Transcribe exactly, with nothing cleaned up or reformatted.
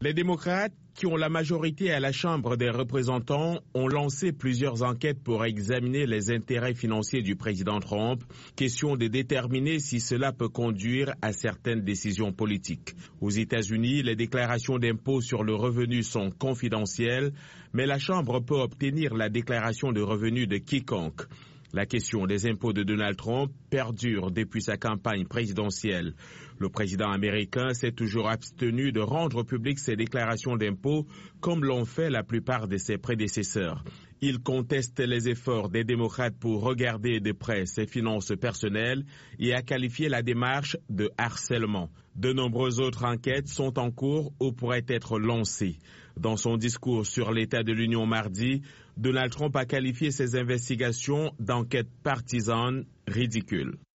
Les démocrates, qui ont la majorité à la Chambre des représentants, ont lancé plusieurs enquêtes pour examiner les intérêts financiers du président Trump, question de déterminer si cela peut conduire à certaines décisions politiques. Aux États-Unis, les déclarations d'impôts sur le revenu sont confidentielles, mais la Chambre peut obtenir la déclaration de revenus de quiconque. La question des impôts de Donald Trump perdure depuis sa campagne présidentielle. Le président américain s'est toujours abstenu de rendre publiques ses déclarations d'impôts comme l'ont fait la plupart de ses prédécesseurs. Il conteste les efforts des démocrates pour regarder de près ses finances personnelles et a qualifié la démarche de harcèlement. De nombreuses autres enquêtes sont en cours ou pourraient être lancées. Dans son discours sur l'état de l'Union mardi, Donald Trump a qualifié ces investigations d'enquêtes partisanes ridicules.